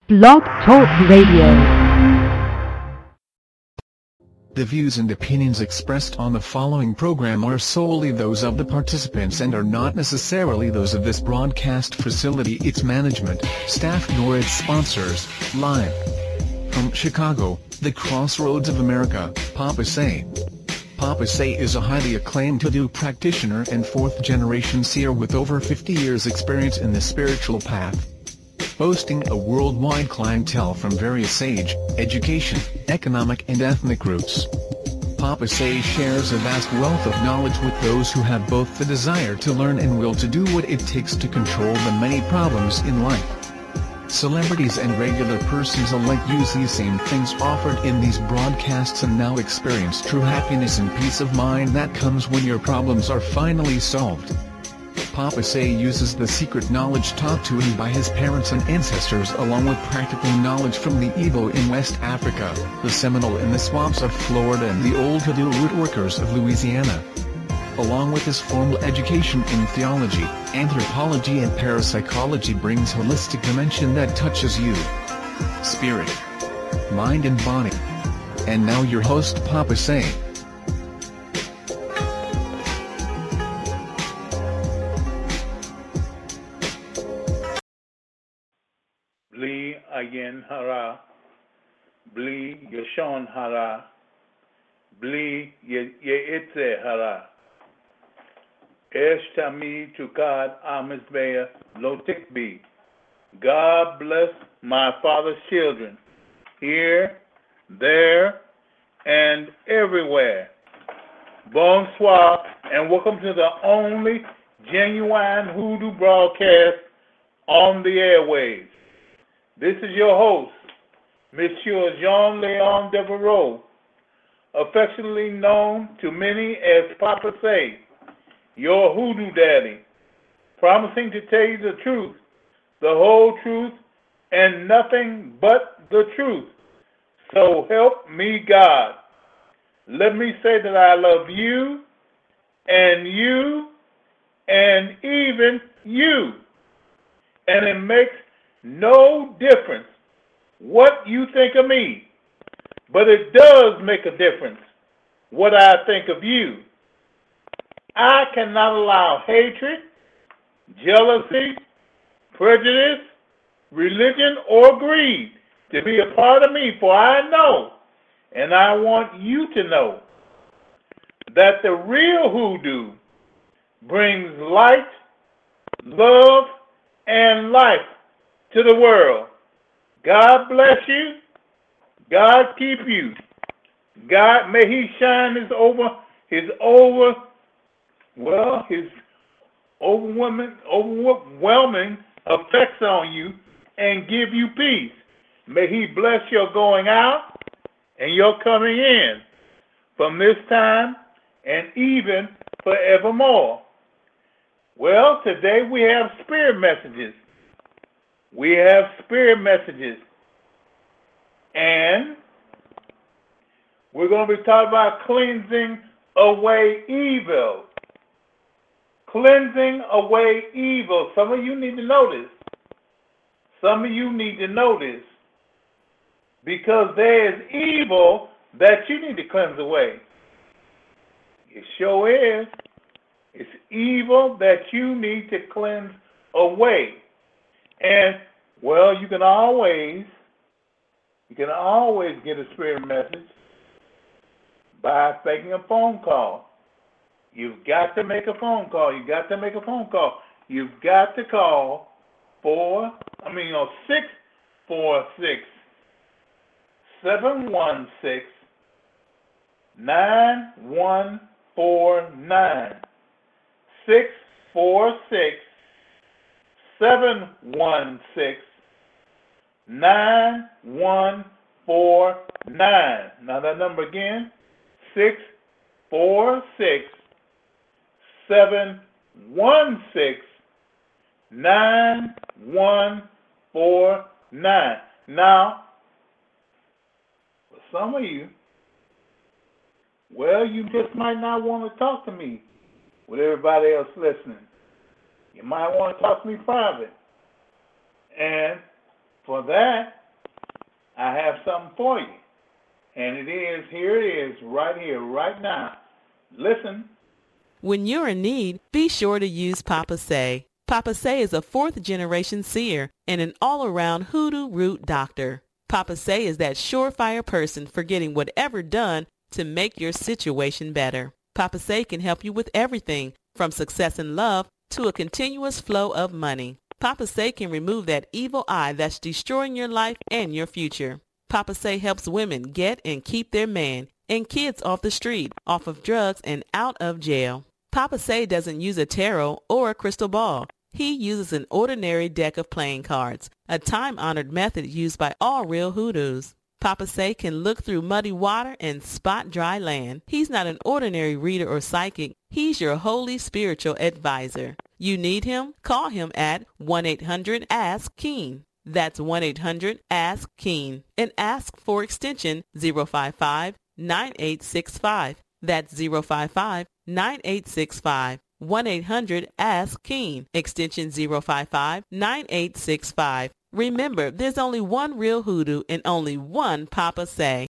Blog Talk Radio. The views and opinions expressed on the following program are solely those of the participants and are not necessarily those of this broadcast facility, its management, staff, nor its sponsors. Live from Chicago, the crossroads of America, Papa Say. Papa Say is a highly acclaimed Hoodoo practitioner and fourth-generation seer with over 50 years' experience in the spiritual path. Boasting a worldwide clientele from various age, education, economic and ethnic groups. Papa Say shares a vast wealth of knowledge with those who have both the desire to learn and will to do what it takes to control the many problems in life. Celebrities and regular persons alike use these same things offered in these broadcasts and now experience true happiness and peace of mind that comes when your problems are finally solved. Papa Say uses the secret knowledge taught to him by his parents and ancestors along with practical knowledge from the Igbo in West Africa, the Seminole in the swamps of Florida and the old Hoodoo root workers of Louisiana. Along with his formal education in theology, anthropology and parapsychology brings holistic dimension that touches you. Spirit, mind and body. And now your host Papa Say. Bli Ayin Hara, Bli Yashon Hara, Bli Yeitze Hara. Esh Tami Tukad Amizbeya Lotikbi. God bless my father's children, here, there, and everywhere. Bonsoir, and welcome to the only genuine Hoodoo broadcast on the airwaves. This is your host, Monsieur Jean-Leon Devereaux, affectionately known to many as Papa Say, your Hoodoo Daddy, promising to tell you the truth, the whole truth, and nothing but the truth. So help me God. Let me say that I love you, and even you. And it makes no difference what you think of me, but it does make a difference what I think of you. I cannot allow hatred, jealousy, prejudice, religion, or greed to be a part of me, for I know, and I want you to know, that the real Hoodoo brings light, love, and life to the world. God bless you. God keep you. God, may He shine His overwhelming effects on you and give you peace. May He bless your going out and your coming in from this time and even forevermore. Well, today we have spirit messages. And we're going to be talking about cleansing away evil. Cleansing away evil. Some of you need to know this. Because there is evil that you need to cleanse away. It sure is. It's evil that you need to cleanse away. And, well, you can always get a spirit message by making a phone call. You've got to make a phone call. You've got to call 646 716 9149. 646 716 9149. Now that number again, 646 716 9149. Now, for some of you, well, you just might not want to talk to me with everybody else listening. You might want to talk to me private. And for that, I have something for you. And here it is, right here, right now. Listen. When you're in need, be sure to use Papa Say. Papa Say is a fourth-generation seer and an all-around hoodoo root doctor. Papa Say is that surefire person for getting whatever done to make your situation better. Papa Say can help you with everything from success in love to a continuous flow of money. Papa Say can remove that evil eye that's destroying your life and your future. Papa Say helps women get and keep their man and kids off the street, off of drugs, and out of jail. Papa Say doesn't use a tarot or a crystal ball. He uses an ordinary deck of playing cards, a time-honored method used by all real hoodoos. Papa Say can look through muddy water and spot dry land. He's not an ordinary reader or psychic. He's your holy spiritual advisor. You need him? Call him at 1-800-ASK-KEEN. That's 1-800-ASK-KEEN. And ask for extension 055-9865. That's 055-9865. 1-800-ASK-KEEN. Extension 055-9865. Remember, there's only one real hoodoo and only one Papa Say.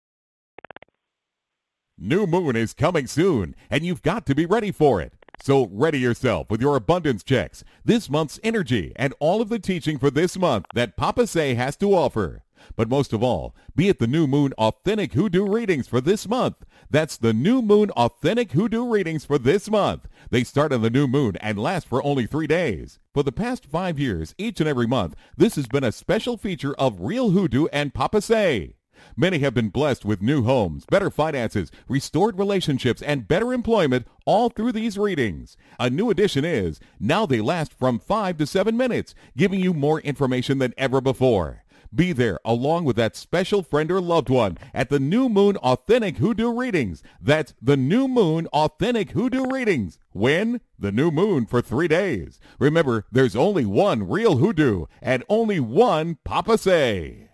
New moon is coming soon, and you've got to be ready for it. So ready yourself with your abundance checks, this month's energy, and all of the teaching for this month that Papa Say has to offer. But most of all, be at the New Moon Authentic Hoodoo Readings for this month. That's the New Moon Authentic Hoodoo Readings for this month. They start on the new moon and last for only 3 days. For the past 5 years, each and every month, this has been a special feature of Real Hoodoo and Papa Say. Many have been blessed with new homes, better finances, restored relationships, and better employment all through these readings. A new addition is, now they last from 5 to 7 minutes, giving you more information than ever before. Be there along with that special friend or loved one at the New Moon Authentic Hoodoo Readings. That's the New Moon Authentic Hoodoo Readings. When? The new moon for 3 days. Remember, there's only one real hoodoo and only one Papa Say.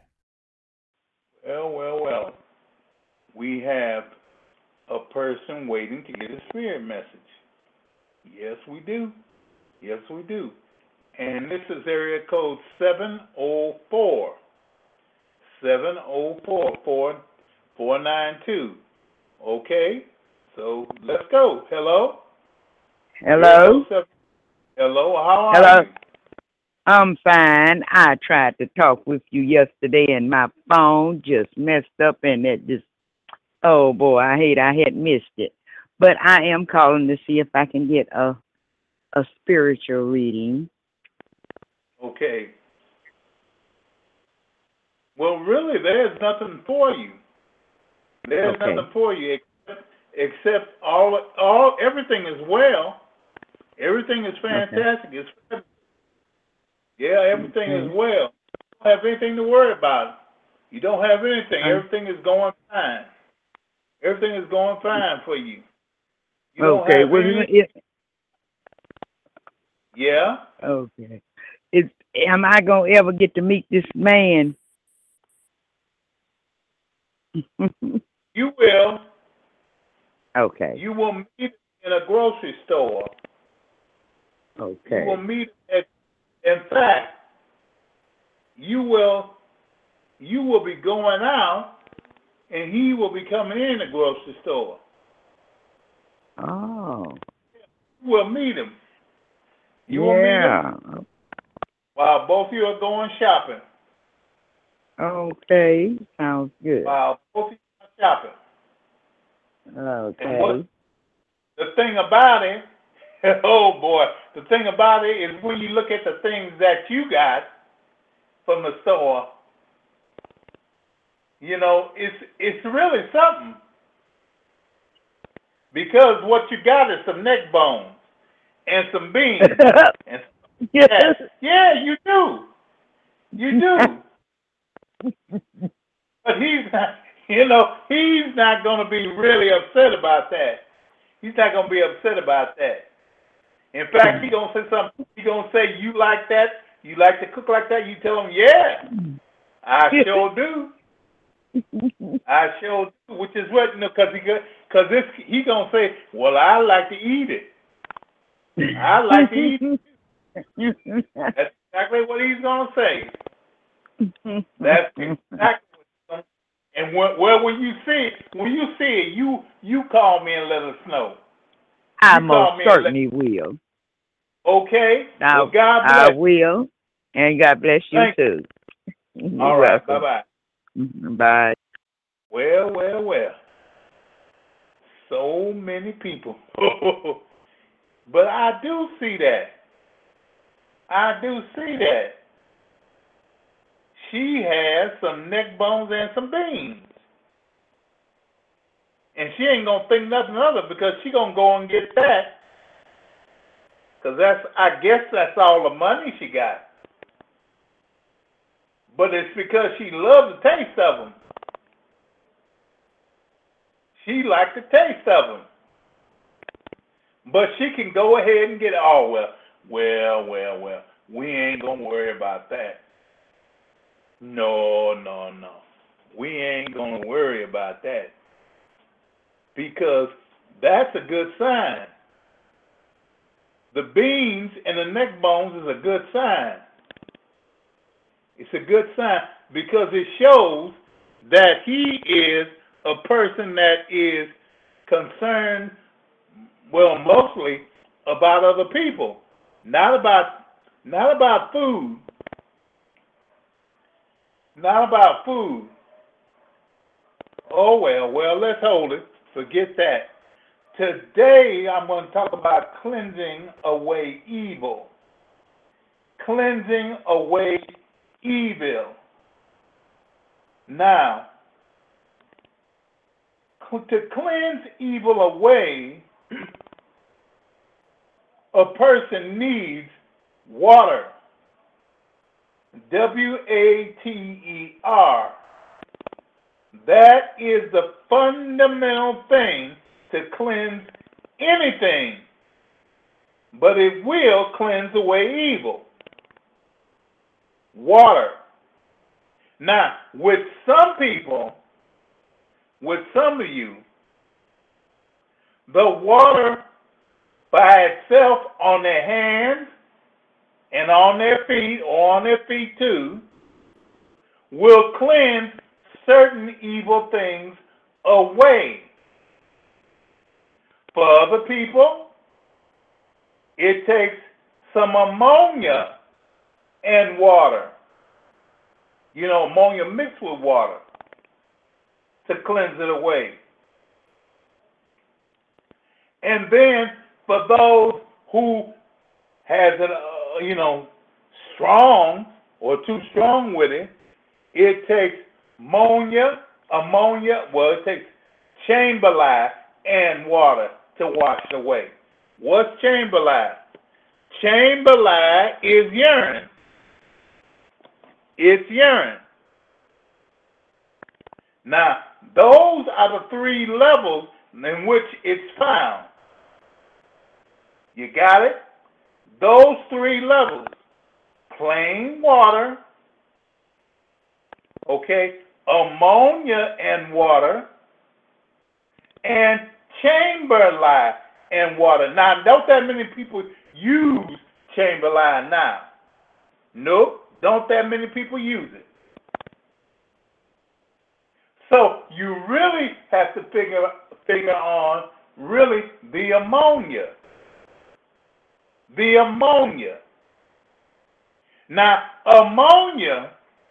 Well. We have a person waiting to get a spirit message. Yes, we do. And this is area code 704. 704-492. Okay, so let's go. Hello? Hello? Hello, how are you? I'm fine. I tried to talk with you yesterday and my phone just messed up and it just, oh boy, I had missed it. But I am calling to see if I can get a spiritual reading. Okay. Well, really, there's nothing for you. There's nothing for you except everything is well. Everything is fantastic. Okay. Everything is well. You don't have anything to worry about. You don't have anything. Everything is going fine. Everything is going fine for you. You don't have anything. Yeah. Okay. Am I gonna ever get to meet this man? You will. Okay. You will meet in a grocery store. Okay. You will meet in fact, you will be going out and he will be coming in the grocery store. Oh. You will meet him. You will meet him while both of you are going shopping. Okay. Sounds good. While both of you are shopping. Okay. The thing about it, oh boy, the thing about it is when you look at the things that you got from the store, you know, it's really something. Because what you got is some neck bones and some beans. And Yes. Yeah, you do. You do. But he's not going to be really upset about that. He's not going to be upset about that. In fact, he's going to say something. He's going to say, you like that? You like to cook like that? You tell him, yeah, I sure do. I sure do. Which is what, because he's going to say, well, I like to eat it. I like to eat it. That's exactly what he's going to say. That's exactly what he's And when you see it, you call me and let us know. I most certainly will. Okay. Now, well, God bless. I will, and God bless you too. All right. Bye-bye. Bye. Well. So many people. But I do see that. She has some neck bones and some beans. And she ain't going to think nothing of it because she going to go and get that. Because I guess that's all the money she got. But it's because she loves the taste of them. She likes the taste of them. But she can go ahead and get it. Oh, well. We ain't going to worry about that. No. We ain't going to worry about that. Because that's a good sign. The beans and the neck bones is a good sign. It's a good sign because it shows that he is a person that is concerned, well, mostly about other people, not about food. Not about food. Oh, well, let's hold it. Forget that. Today, I'm going to talk about cleansing away evil. Cleansing away evil. Now, to cleanse evil away, a person needs water. W-A-T-E-R. That is the fundamental thing to cleanse anything, but it will cleanse away evil. Water. Now, with some people, with some of you, the water by itself on their hands and on their feet, or on their feet too, will cleanse certain evil things away. For other people, it takes some ammonia and water. You know, ammonia mixed with water to cleanse it away. And then for those who has it, strong or too strong with it, it takes ammonia, it takes chamber lye and water to wash it away. What's chamber lye? Chamber lye is urine. It's urine. Now, those are the three levels in which it's found. You got it? Those three levels. Plain water, okay, ammonia and water, and chamber lye and water. Now, don't that many people use chamber lye now? Nope, don't that many people use it. So you really have to figure on really the ammonia. The ammonia. Now, ammonia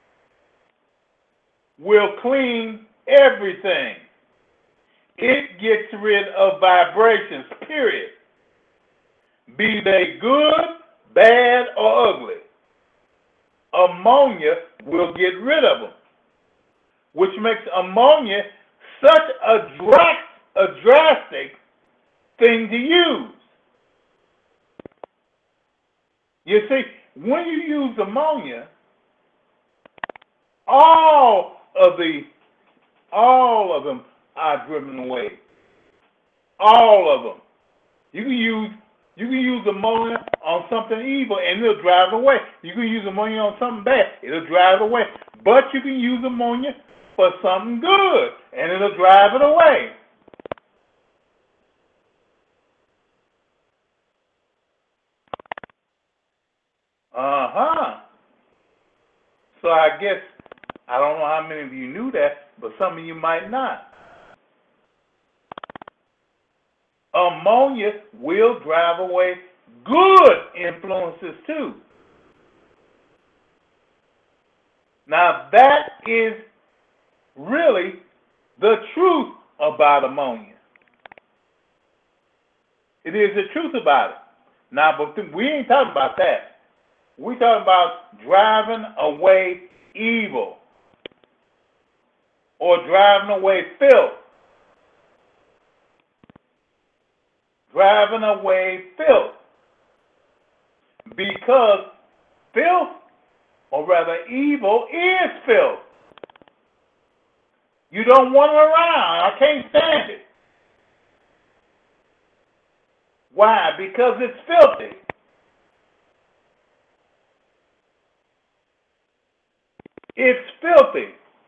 will clean everything. It gets rid of vibrations, period. Be they good, bad, or ugly. Ammonia will get rid of them, which makes ammonia such a drastic thing to use. You see, when you use ammonia, all of them are driven away. All of them. You can use ammonia on something evil and it'll drive it away. You can use ammonia on something bad, it'll drive it away. But you can use ammonia for something good and it'll drive it away. So I I don't know how many of you knew that, but some of you might not. Ammonia will drive away good influences too. Now that is really the truth about ammonia. It is the truth about it. Now, but we ain't talking about that. We're talking about driving away evil or driving away filth. Driving away filth. Because filth, or rather evil, is filth. You don't want it around. I can't stand it. Why? Because it's filthy. It's filthy.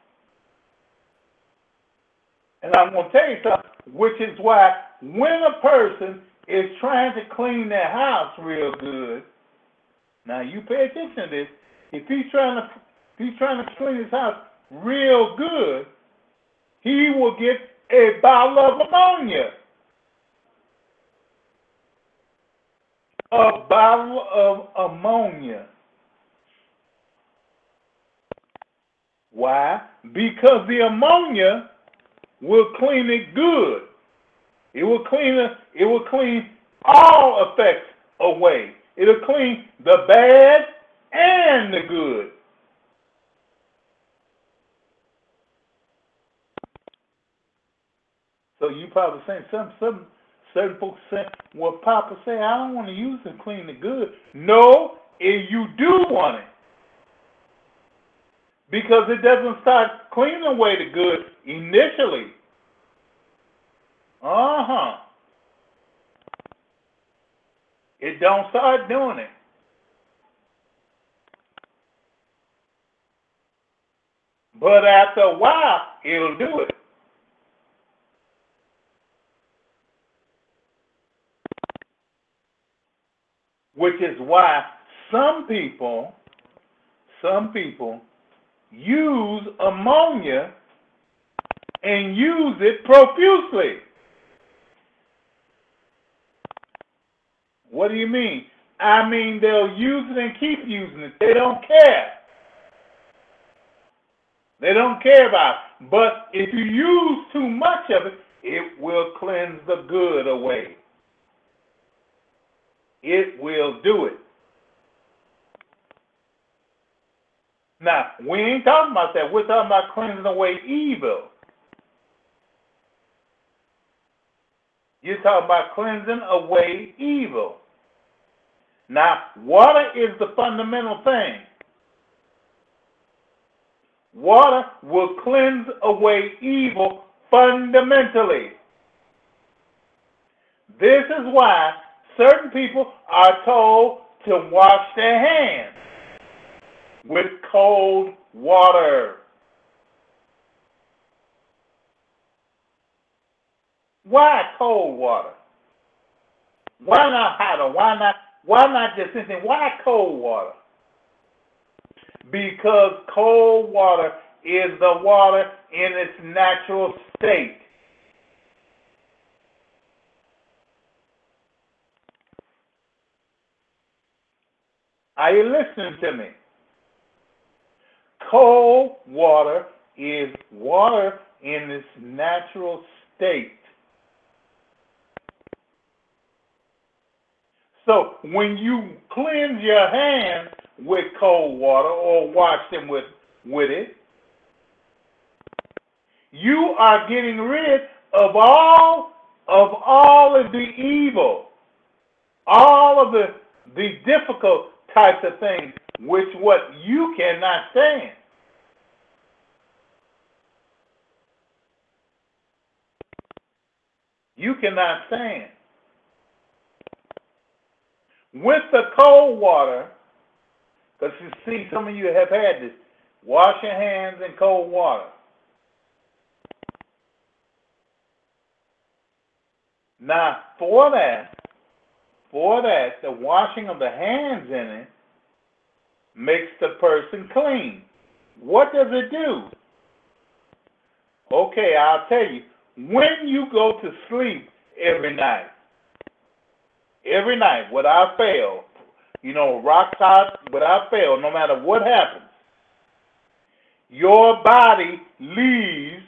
And I'm going to tell you something, which is why when a person is trying to clean their house real good, now you pay attention to this, if he's trying to clean his house real good, he will get a bottle of ammonia. A bottle of ammonia. Why? Because the ammonia will clean it good. It will clean all effects away. It'll clean the bad and the good. So you probably saying some certain folks say, well, Papa say I don't want to use it to clean the good. No, you do want it. Because it doesn't start cleaning away the good initially. It don't start doing it. But after a while, it'll do it. Which is why some people use ammonia and use it profusely. What do you mean? I mean they'll use it and keep using it. They don't care. They don't care about it. But if you use too much of it, it will cleanse the good away. It will do it. Now, we ain't talking about that. We're talking about cleansing away evil. You're talking about cleansing away evil. Now, water is the fundamental thing. Water will cleanse away evil fundamentally. This is why certain people are told to wash their hands with cold water. Why cold water? Why not hotter? Why not just anything? Why cold water? Because cold water is the water in its natural state. Are you listening to me? Cold water is water in its natural state. So when you cleanse your hands with cold water or wash them with it, you are getting rid of all of the evil, all of the difficult types of things which what you cannot stand. You cannot stand. With the cold water, because you see some of you have had this, wash your hands in cold water. Now, for that, the washing of the hands in it makes the person clean. What does it do? Okay, I'll tell you. When you go to sleep every night, without fail, rock hot, without fail, no matter what happens, your body leaves,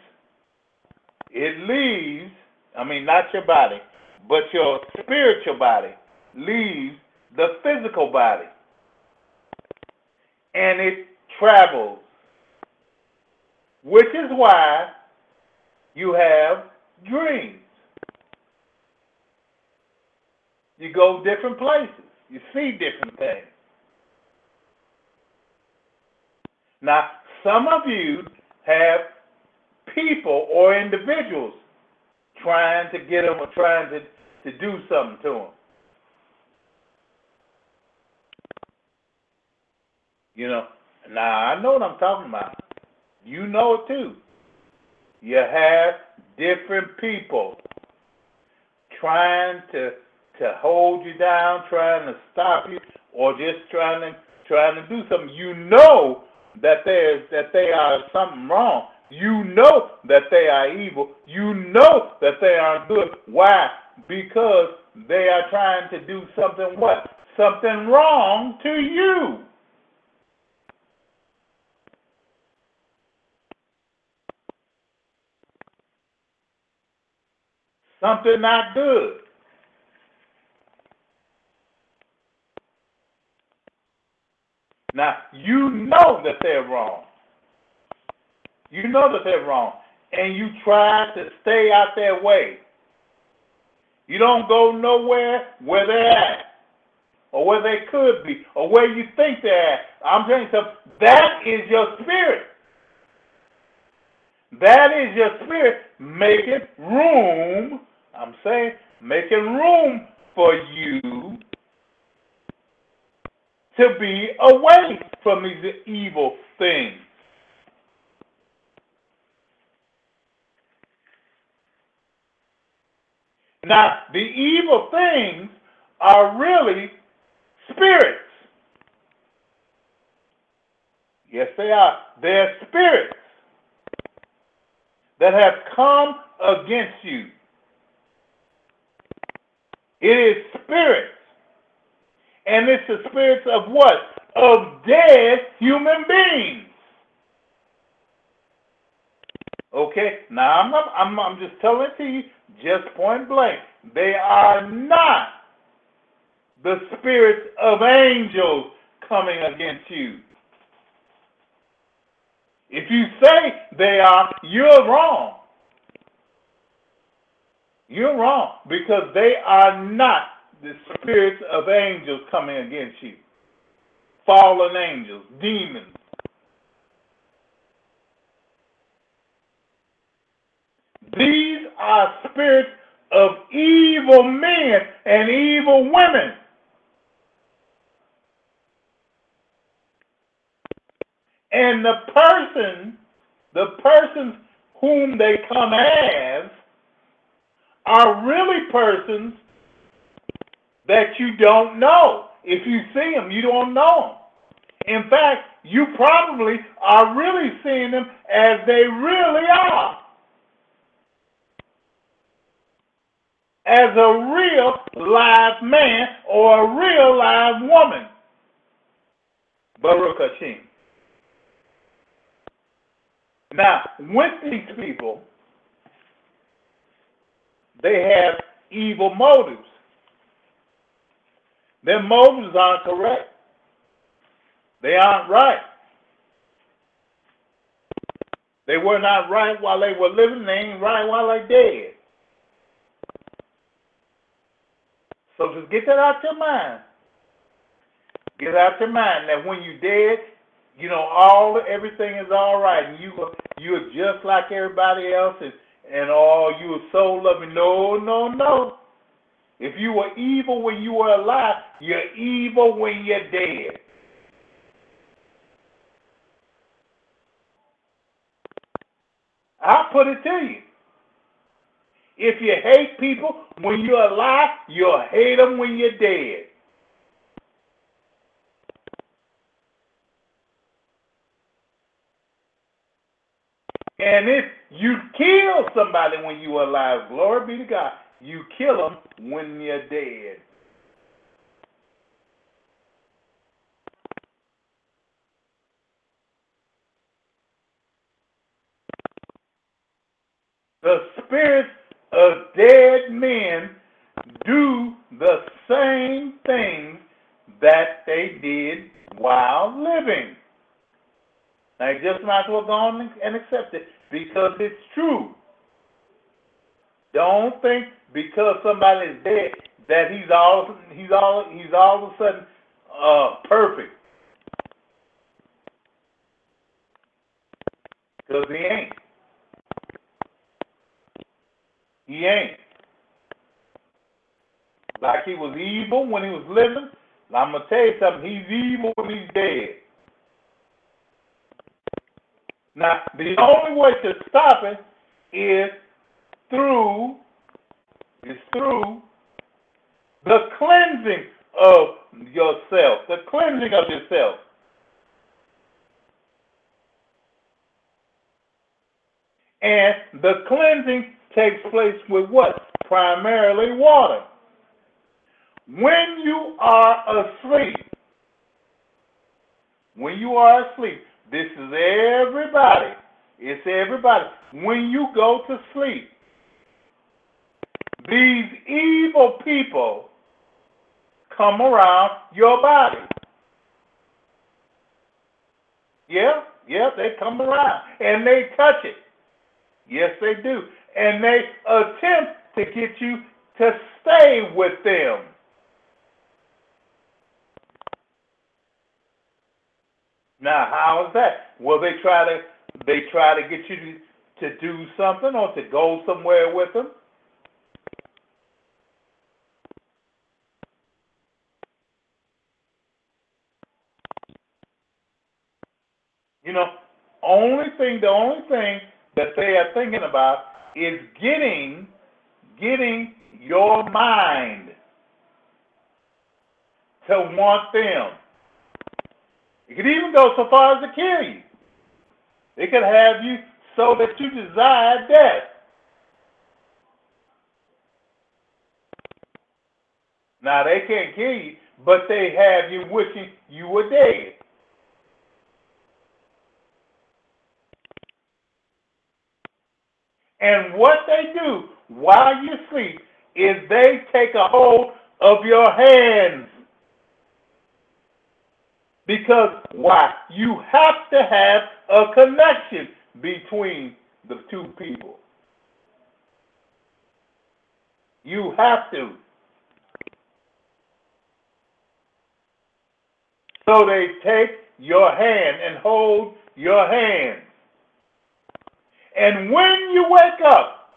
not your body, but your spiritual body leaves the physical body. And it travels, which is why you have dreams. You go different places. You see different things. Now, some of you have people or individuals trying to get them or trying to do something to them. Now I know what I'm talking about. You know it too. You have different people trying to hold you down, trying to stop you, or just trying to do something. You know that they are something wrong. You know that they are evil. You know that they aren't good. Why? Because they are trying to do something what? Something wrong to you. Something not good. Now, you know that they're wrong. You know that they're wrong. And you try to stay out their way. You don't go nowhere where they're at, or where they could be, or where you think they're at. I'm telling you something. That is your spirit. That is your spirit making room. I'm saying making room for you to be away from these evil things. Now, the evil things are really spirits. Yes, they are. They're spirits that have come against you. It is spirits. And it's the spirits of what? Of dead human beings. Okay? Now, I'm just telling it to you, just point blank. They are not the spirits of angels coming against you. If you say they are, you're wrong. You're wrong, because they are not the spirits of angels coming against you. Fallen angels, demons. These are spirits of evil men and evil women. And the persons whom they come as are really persons that you don't know. If you see them, you don't know them. In fact, you probably are really seeing them as they really are. As a real live man or a real live woman. Baruch Hashem. Now, with these people, they have evil motives. Their motives aren't correct. They aren't right. They were not right while they were living. They ain't right while they're dead. So just get that out your mind. Get it out your mind that when you're dead, everything is all right, and you're just like everybody else, and you were so loving. No. If you were evil when you were alive, you're evil when you're dead. I'll put it to you. If you hate people when you're alive, you'll hate them when you're dead. And if you kill somebody when you are alive, glory be to God, you kill them when you're dead. The spirits of dead men do the same things that they did while living. Now, you just might as well go on and accept it because it's true. Don't think because somebody is dead that he's all of a sudden perfect. Because he ain't. He ain't. Like he was evil when he was living, I'm going to tell you something, he's evil when he's dead. Now, the only way to stop it is through the cleansing of yourself, the cleansing of yourself. And the cleansing takes place with what? Primarily water. When you are asleep, this is everybody. It's everybody. When you go to sleep, these evil people come around your body. Yeah, they come around and they touch it. Yes, they do. And they attempt to get you to stay with them. Now, how is that? Well, they try to get you to do something or to go somewhere with them. You know, the only thing that they are thinking about is getting your mind to want them. It could even go so far as to kill you. They could have you so that you desire death. Now, they can't kill you, but they have you wishing you were dead. And what they do while you sleep is they take a hold of your hands. Because why? You have to have a connection between the two people. You have to. So they take your hand and hold your hand. And when you wake up,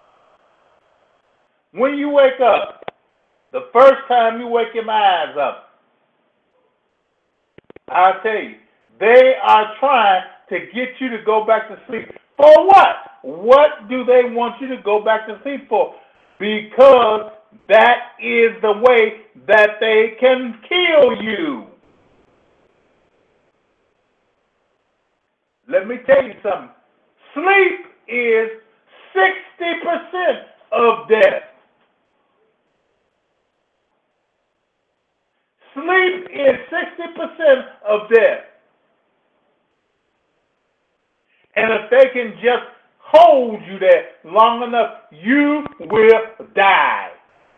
the first time you wake your eyes up, I'll tell you, they are trying to get you to go back to sleep. For what? What do they want you to go back to sleep for? Because that is the way that they can kill you. Let me tell you something. Sleep is 60% of death. Sleep is 60% of death. And if they can just hold you there long enough, you will die.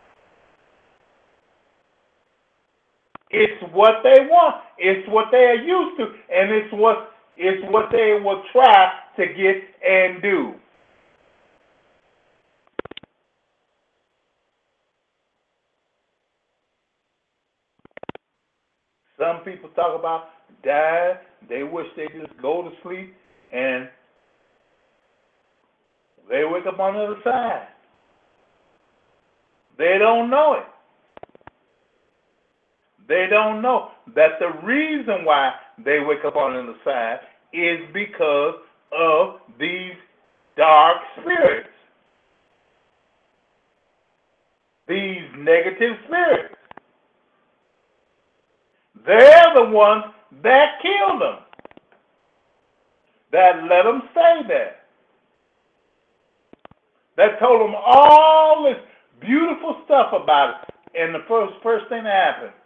It's what they want. It's what they are used to. And it's what they will try to get and do. Some people talk about dying. They wish they just go to sleep and they wake up on the other side. They don't know it. They don't know that the reason why they wake up on the other side is because of these dark spirits. These negative spirits. They're the ones that kill them, that let them stay there. that told them all this beautiful stuff about it. And the first thing that happened,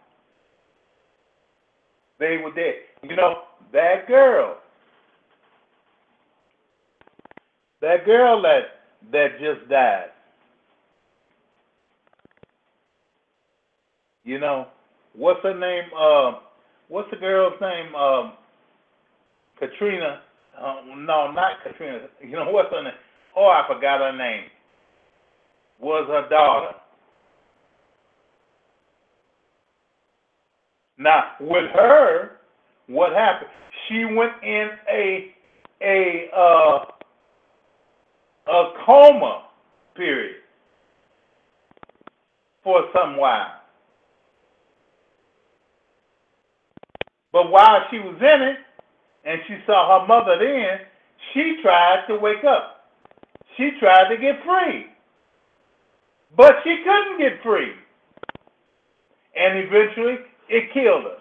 they were dead. You know, that girl that just died, you know, what's her name? What's the girl's name? Katrina. No, not Katrina. You know, what's her name? Oh, I forgot her name. Was her daughter. Now, with her, what happened? She went in a coma period for some while. But while she was in it, and she saw her mother then, she tried to wake up. She tried to get free. But she couldn't get free. And eventually, it killed her.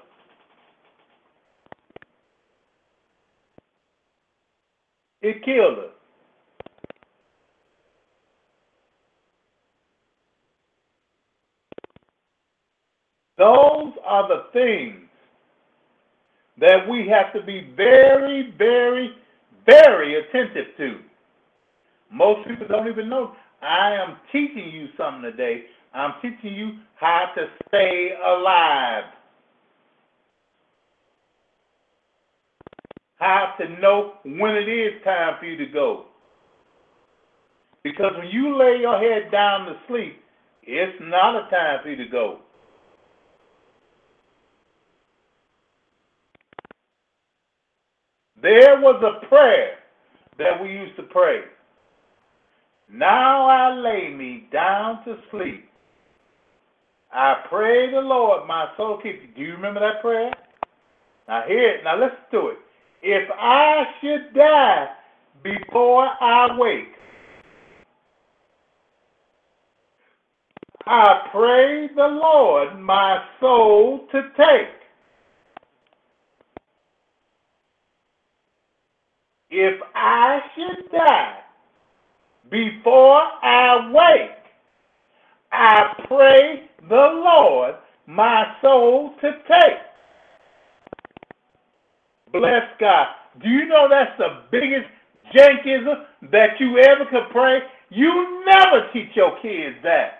It killed her. Those are the things that we have to be very, very, very attentive to. Most people don't even know. I am teaching you something today. I'm teaching you how to stay alive. How to know when it is time for you to go. Because when you lay your head down to sleep, it's not a time for you to go. There was a prayer that we used to pray. Now I lay me down to sleep. I pray the Lord my soul keep you. Do you remember that prayer? Now hear it. Now listen to it. If I should die before I wake, I pray the Lord my soul to take. If I should die before I wake, I pray the Lord my soul to take. Bless God. Do you know that's the biggest jankism that you ever could pray? You never teach your kids that.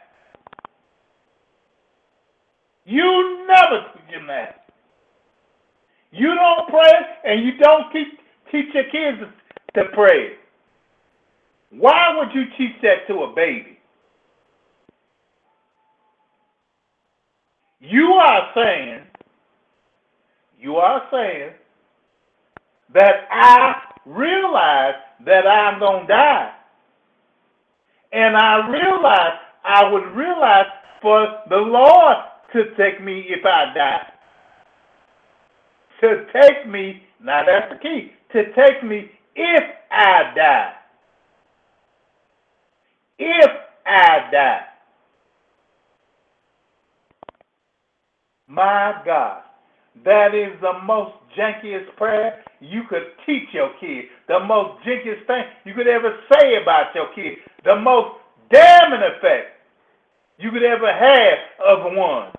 You never teach them that. You don't pray and you don't teach your kids to pray. Why would you teach that to a baby? You are saying that I realize that I'm going to die. And I would realize for the Lord to take me if I die. To take me, now that's the key, to take me if I die. If I die. My God, that is the most jankiest prayer you could teach your kid. The most jankiest thing you could ever say about your kid. The most damning effect you could ever have of one.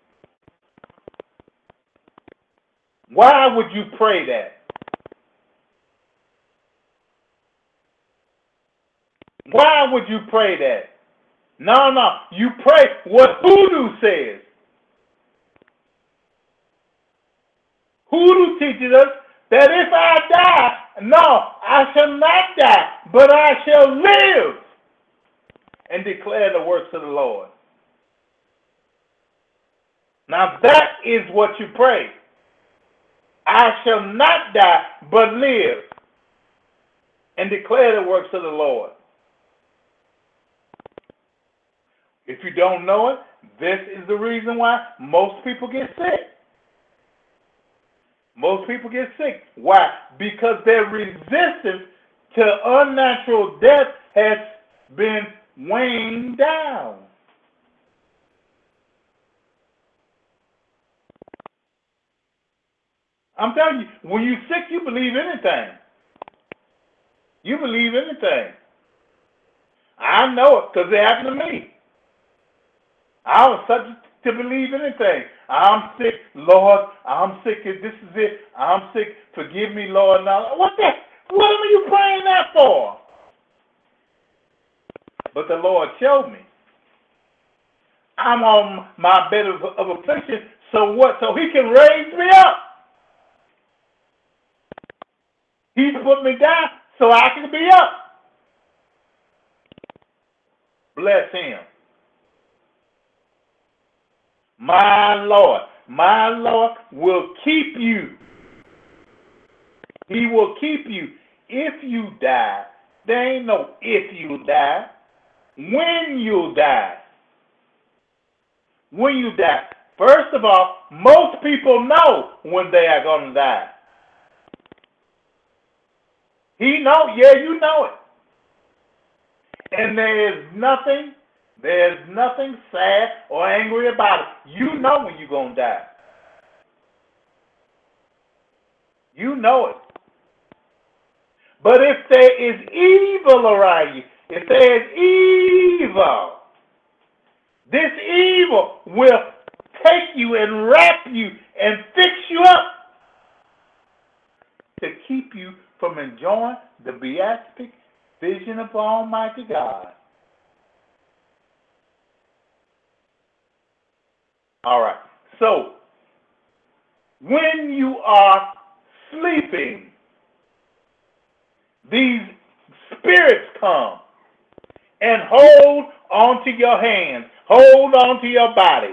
Why would you pray that? Why would you pray that? No. You pray what Hoodoo says. Hoodoo teaches us that if I die, no, I shall not die, but I shall live and declare the works of the Lord. Now that is what you pray. I shall not die, but live and declare the works of the Lord. If you don't know it, this is the reason why most people get sick. Most people get sick. Why? Because their resistance to unnatural death has been weighing down. I'm telling you, when you're sick, you believe anything. You believe anything. I know it because it happened to me. I was subject to believe anything. I'm sick, Lord. I'm sick. This is it. I'm sick. Forgive me, Lord. Now, what are you praying that for? But the Lord showed me. I'm on my bed of affliction. So what? So he can raise me up. He put me down so I can be up. Bless him. My Lord will keep you. He will keep you. If you die, there ain't no if you die. When you die. When you die. First of all, most people know when they are going to die. He knows, yeah, you know it. And there's nothing sad or angry about it. You know when you're going to die. You know it. But if there is evil around you, if there is evil, this evil will take you and wrap you and fix you up to keep you from enjoying the beatific vision of Almighty God. All right. So, when you are sleeping, these spirits come and hold onto your hands, hold onto your body.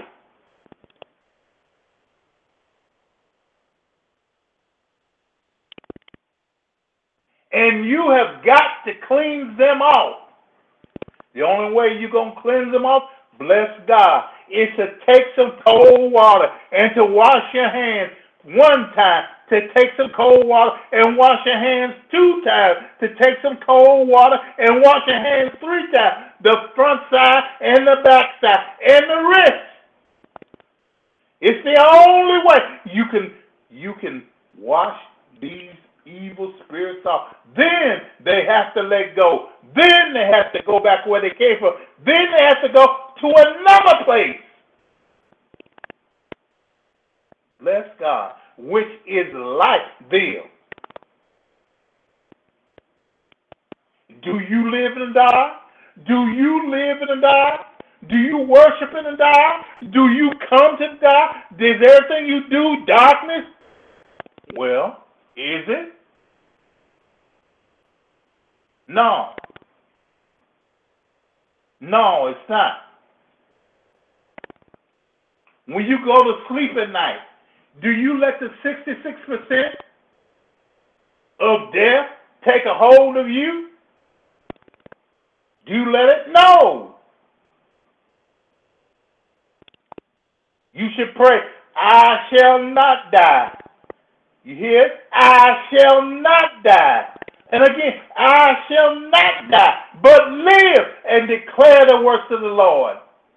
And you have got to cleanse them off. The only way you're going to cleanse them off, bless God, is to take some cold water and to wash your hands one time, to take some cold water and wash your hands 2 times, to take some cold water and wash your hands 3 times, the front side and the back side and the wrist. It's the only way you can wash these evil spirits off. Then they have to let go. Then they have to go back where they came from. Then they have to go to another place. Bless God, which is Lifeville. Do you live and die? Do you live and die? Do you worship and die? Do you come to die? Is everything you do darkness? Well, is it? No. No, it's not. When you go to sleep at night, do you let the 66% of death take a hold of you? Do you let it? No. You should pray, I shall not die. You hear it? I shall not die. And again, I shall not die, but live and declare the works of the Lord.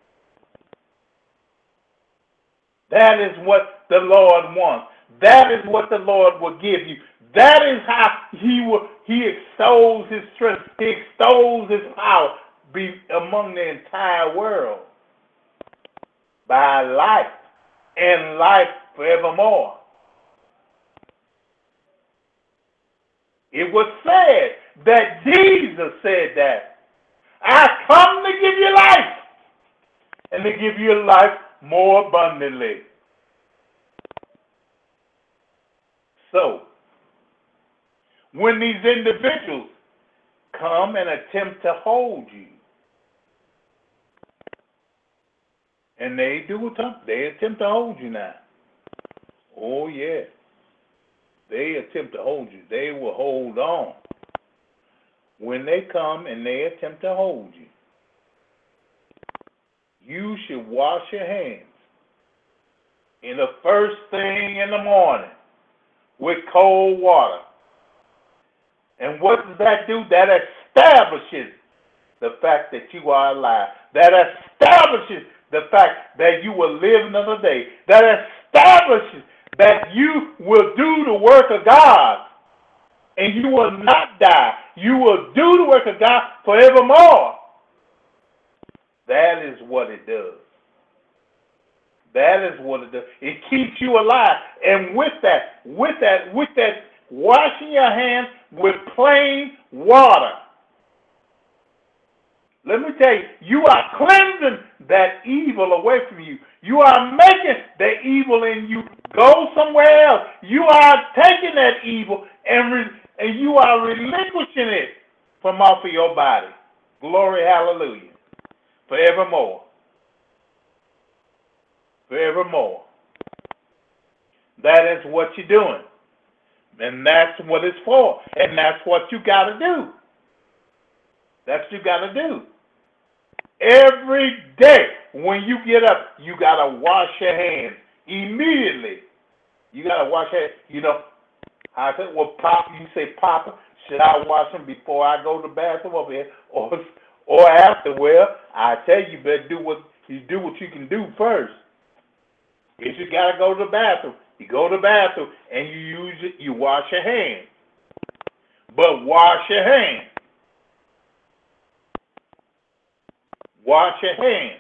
That is what the Lord wants. That is what the Lord will give you. That is how he extols his strength. He extols his power be among the entire world. By life and life forevermore. It was said that Jesus said that. I come to give you life and to give you life more abundantly. So, when these individuals come and attempt to hold you, and they attempt to hold you now. Oh, yeah. They attempt to hold you. They will hold on. When they come and they attempt to hold you, you should wash your hands in the first thing in the morning with cold water. And what does that do? That establishes the fact that you are alive. That establishes the fact that you will live another day. That establishes that you will do the work of God and you will not die. You will do the work of God forevermore. That is what it does. That is what it does. It keeps you alive. And with that, washing your hands with plain water. Let me tell you, you are cleansing that evil away from you. You are making the evil in you go somewhere else. You are taking that evil and you are relinquishing it from off of your body. Glory, hallelujah. Forevermore. Forevermore. That is what you're doing. And that's what it's for. And that's what you got to do. That's what you got to do. Every day when you get up, you got to wash your hands immediately. You got to wash your hands. You know, I said, well, Papa, you say, Papa, should I wash them before I go to the bathroom over here or after? Well, I tell you, you better do what you can do first. If you got to go to the bathroom, you go to the bathroom and you wash your hands. But wash your hands. Wash your hands.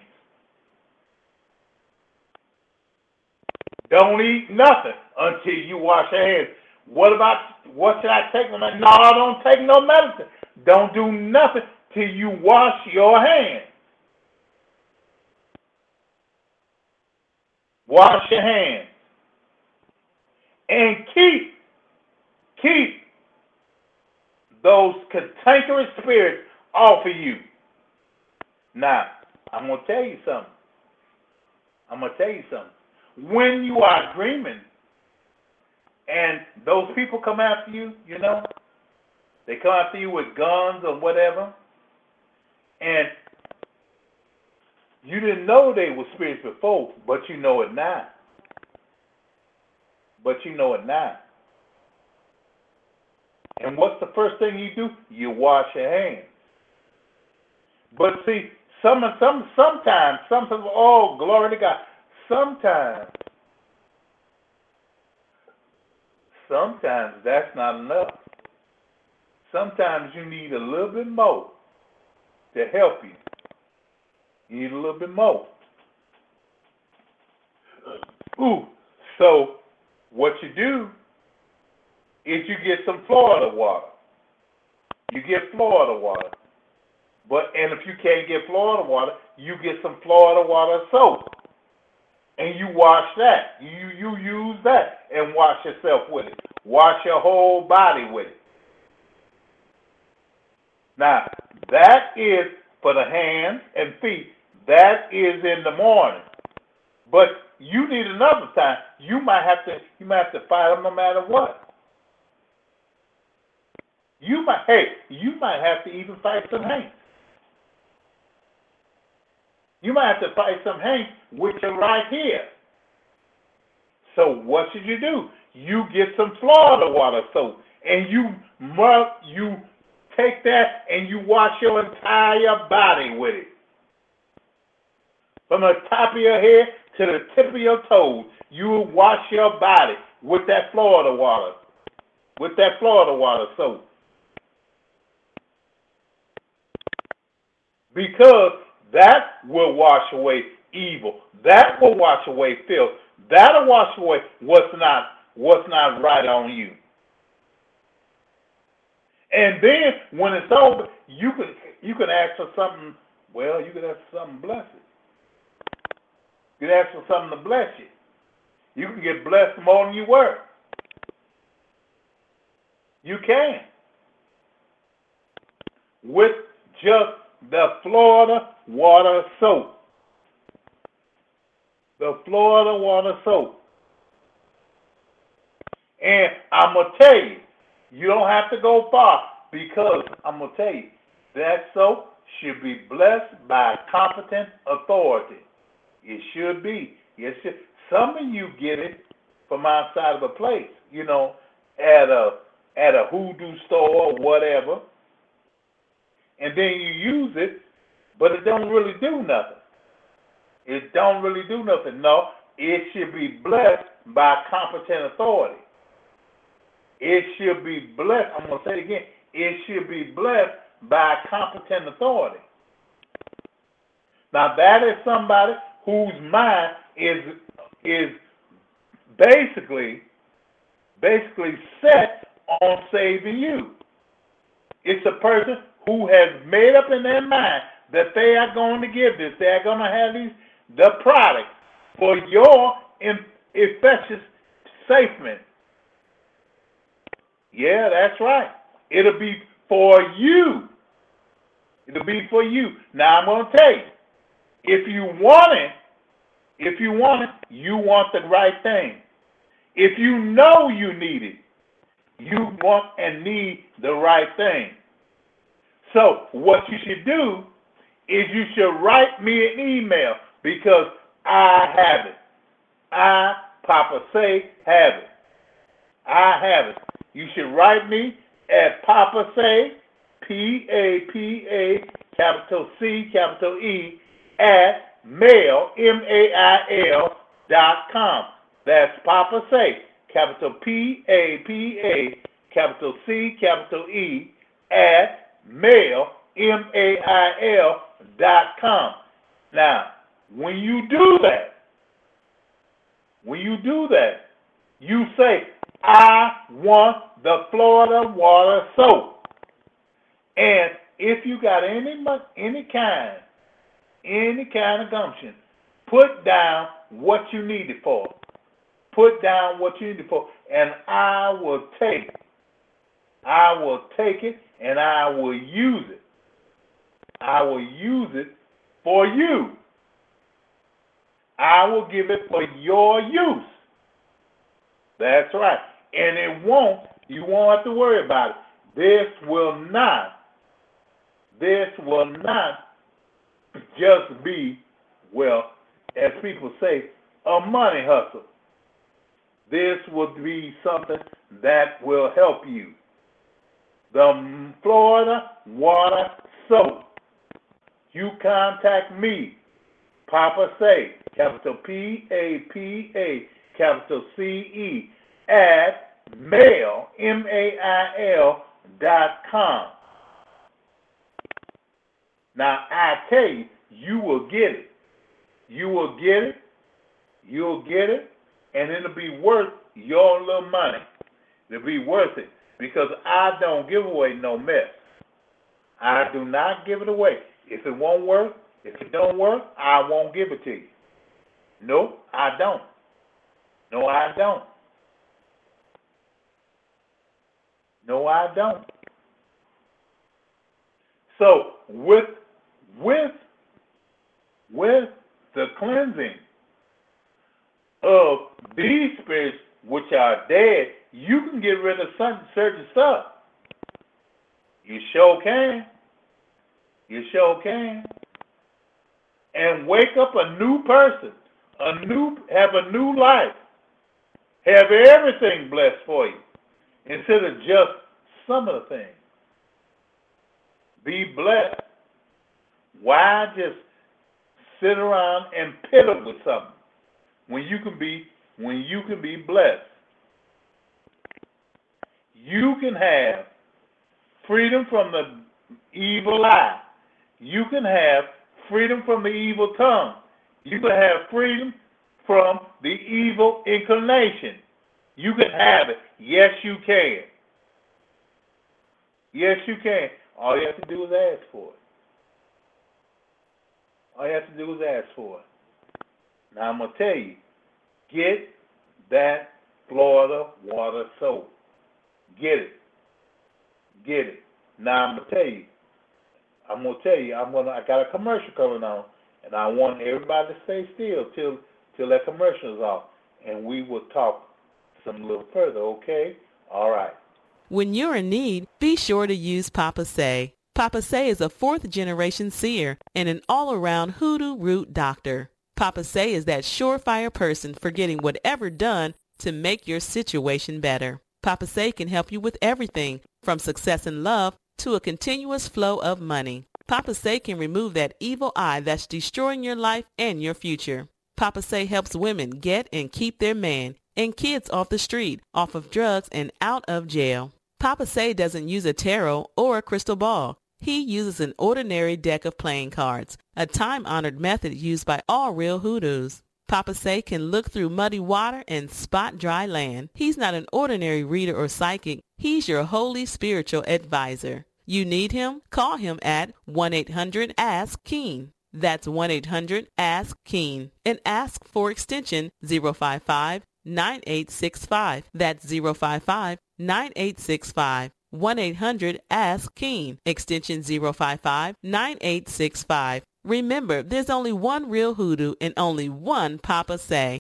Don't eat nothing until you wash your hands. What should I take? No, don't take no medicine. Don't do nothing till you wash your hands. Wash your hands. And keep those cantankerous spirits off of you. Now, I'm going to tell you something. When you are dreaming and those people come after you, you know, they come after you with guns or whatever, and you didn't know they were spirits before, but you know it now. And what's the first thing you do? You wash your hands. But see, sometimes, oh, glory to God. Sometimes that's not enough. Sometimes you need a little bit more to help you. You need a little bit more. So what you do is you get some Florida water. And if you can't get Florida water, you get some Florida water soap. And you wash that. You use that and wash yourself with it. Wash your whole body with it. Now, that is for the hands and feet. That is in the morning. But you need another time. You might have to fight them no matter what. You might have to even fight some hands. You might have to fight some hands which are right here. So what should you do? You get some Florida water soap and you take that and you wash your entire body with it. From the top of your head to the tip of your toes, you wash your body with that Florida water. Soap. Because that will wash away evil. That will wash away filth. That'll wash away what's not right on you. And then when it's over, you can ask for something. Well, you can ask for something blessed. You can ask for something to bless you. You can get blessed more than you were. You can. With just the Florida water soap. The Florida water soap. And I'm going to tell you, you don't have to go far because I'm going to tell you, that soap should be blessed by competent authority. It should be. Yes, some of you get it from outside of a place, you know, at a hoodoo store or whatever. And then you use it, but it don't really do nothing. No, it should be blessed by competent authority. It should be blessed. I'm going to say it again. It should be blessed by competent authority. Now that is somebody whose mind is basically set on saving you. It's a person who has made up in their mind that they are going to give this. They are going to have the product for your infectious safety. Yeah, that's right. It'll be for you. It'll be for you. Now I'm going to tell you, if you want it, you want the right thing. If you know you need it, you want and need the right thing. So what you should do is you should write me an email because I have it. I, Papa Say, have it. I have it. You should write me at Papa Say, P-A-P-A, capital C, capital E, at mail, mail.com. That's Papa Say, capital P-A-P-A, capital C, capital E, at mail, mail.com. Now, when you do that, you say, I want the Florida water soap. And if you got any kind of gumption, put down what you need it for. Put down what you need it for, and I will take it. I will take it, and I will use it. I will use it for you. I will give it for your use. That's right. And you won't have to worry about it. This will not just be, well, as people say, a money hustle. This will be something that will help you. The Florida water soap. You contact me, Papa Say, capital P-A-P-A, capital C-E, at mail, mail.com. Now, I tell you, you will get it. You will get it. You'll get it. And it'll be worth your little money. It'll be worth it. Because I don't give away no mess. I do not give it away. If it won't work, if it don't work, I won't give it to you. Nope, I don't. No, I don't. No, I don't. So with the cleansing of these spirits which are dead, you can get rid of certain stuff. You sure can. You sure can. And wake up a new person. Have a new life. Have everything blessed for you. Instead of just some of the things. Be blessed. Why just sit around and piddle with something when you can be blessed? You can have freedom from the evil eye. You can have freedom from the evil tongue. You can have freedom from the evil inclination. You can have it. Yes, you can. Yes, you can. All you have to do is ask for it. All you have to do is ask for it. Now, I'm going to tell you, get that Florida water soap. Get it. Get it. Now, I'm going to tell you, I got a commercial coming on, and I want everybody to stay still till that commercial is off, and we will talk some little further, okay? All right. When you're in need, be sure to use Papa Say. Papa Say is a fourth-generation seer and an all-around hoodoo root doctor. Papa Say is that surefire person for getting whatever done to make your situation better. Papa Say can help you with everything from success in love to a continuous flow of money. Papa Say can remove that evil eye that's destroying your life and your future. Papa Say helps women get and keep their man and kids off the street, off of drugs, and out of jail. Papa Say doesn't use a tarot or a crystal ball. He uses an ordinary deck of playing cards, a time-honored method used by all real hoodoos. Papa Say can look through muddy water and spot dry land. He's not an ordinary reader or psychic. He's your holy spiritual advisor. You need him? Call him at 1-800-ASK-KEEN. That's 1-800-ASK-KEEN. And ask for extension 055-9865. That's 055-9865. 1-800-ASK-KEEN. Extension 055-9865. Remember, there's only one real hoodoo and only one Papa Say.